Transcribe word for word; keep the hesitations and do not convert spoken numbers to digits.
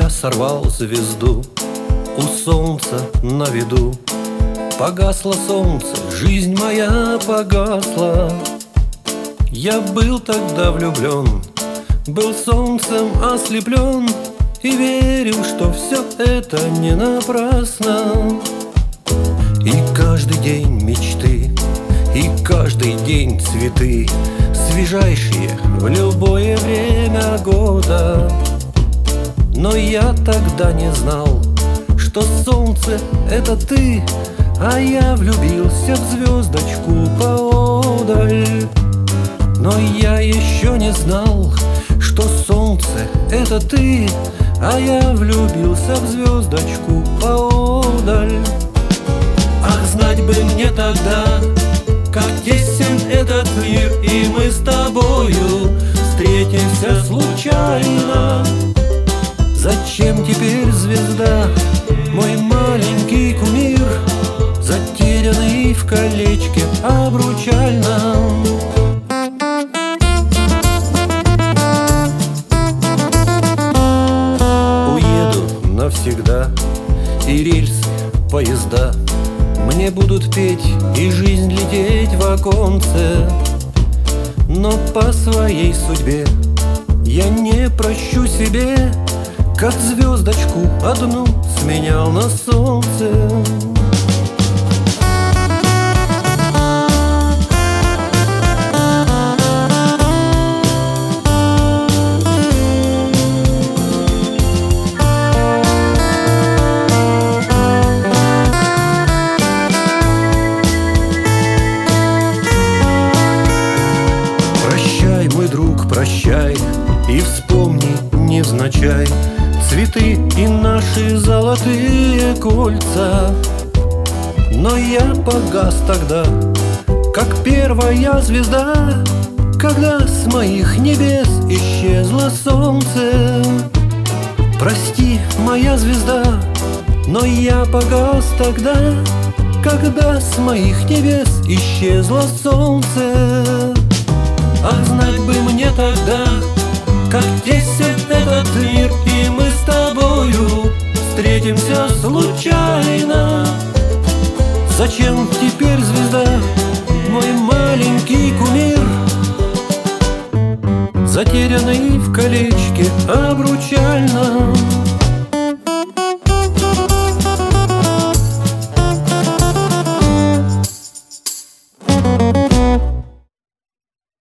я сорвал звезду у солнца на виду. Погасло солнце, жизнь моя погасла. Я был тогда влюблен, был солнцем ослеплен и верил, что все это не напрасно. И каждый день мечты, и каждый день цветы, свежайшие в любое время года. Но я тогда не знал, что солнце — это ты, а я влюбился в звездочку поодаль. Но я еще не знал, что солнце — это ты, а я влюбился в звездочку поодаль. Ах, знать бы мне тогда, как тесен этот мир, и мы с тобою встретимся случайно. Зачем теперь звезда, мой маленький кумир, затерянный в колечке обручальном? Уеду навсегда, и рельсы, поезда мне будут петь, и жизнь лететь в оконце. Но по своей судьбе я не прощу себе, как звездочку одну сменял на солнце. Прощай, мой друг, прощай, и вспомни невзначай цветы и наши золотые кольца. Но я погас тогда, как первая звезда, когда с моих небес исчезло солнце. Прости, моя звезда, но я погас тогда, когда с моих небес исчезло солнце. Ах, знать бы мне тогда, как тесен этот мир, и мы с тобою встретимся случайно. Зачем теперь звезда, мой маленький кумир, затерянный в колечке обручальном?